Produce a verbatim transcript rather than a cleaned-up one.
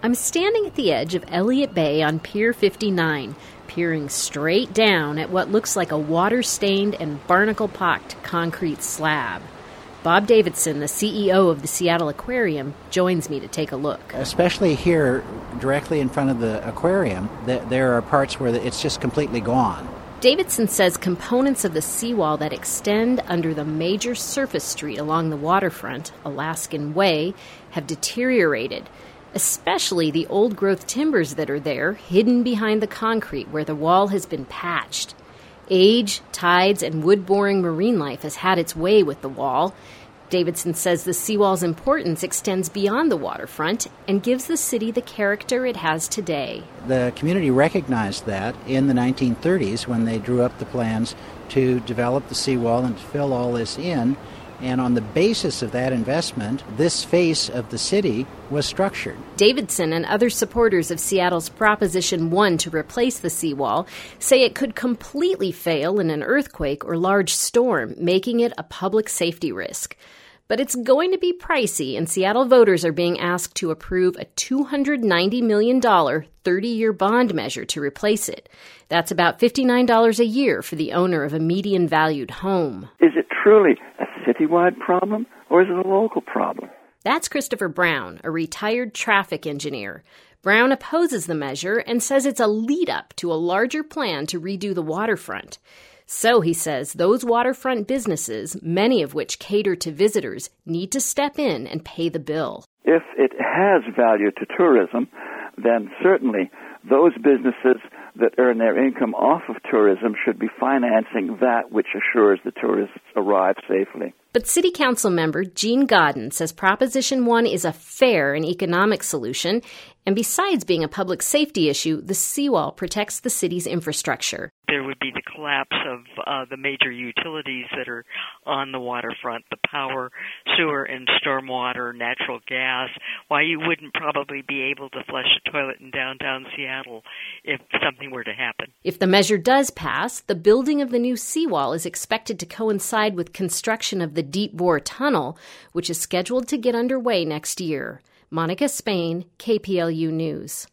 I'm standing at the edge of Elliott Bay on Pier fifty-nine, peering straight down at what looks like a water-stained and barnacle-pocked concrete slab. Bob Davidson, the C E O of the Seattle Aquarium, joins me to take a look. Especially here, directly in front of the aquarium, there are parts where it's just completely gone. Davidson says components of the seawall that extend under the major surface street along the waterfront, Alaskan Way, have deteriorated, especially the old-growth timbers that are there, hidden behind the concrete where the wall has been patched. Age, tides, and wood-boring marine life has had its way with the wall. Davidson says the seawall's importance extends beyond the waterfront and gives the city the character it has today. The community recognized that in the nineteen thirties when they drew up the plans to develop the seawall and to fill all this in. And on the basis of that investment, this face of the city was structured. Davidson and other supporters of Seattle's Proposition one to replace the seawall say it could completely fail in an earthquake or large storm, making it a public safety risk. But it's going to be pricey, and Seattle voters are being asked to approve a two hundred ninety million dollars thirty-year bond measure to replace it. That's about fifty-nine dollars a year for the owner of a median-valued home. Is it truly a citywide problem, or is it a local problem? That's Christopher Brown, a retired traffic engineer. Brown opposes the measure and says it's a lead-up to a larger plan to redo the waterfront. So, he says, those waterfront businesses, many of which cater to visitors, need to step in and pay the bill. If it has value to tourism, then certainly those businesses that earn their income off of tourism should be financing that which assures the tourists arrive safely. But City Council member Gene Godden says Proposition one is a fair and economic solution, and besides being a public safety issue, the seawall protects the city's infrastructure. There would be the collapse of uh, the major utilities that are on the waterfront, the power, sewer, and stormwater, natural gas. Why you wouldn't probably be able to flush a toilet in downtown Seattle if something were to happen. If the measure does pass, the building of the new seawall is expected to coincide with construction of the Deep Bore Tunnel, which is scheduled to get underway next year. Monica Spain, K P L U News.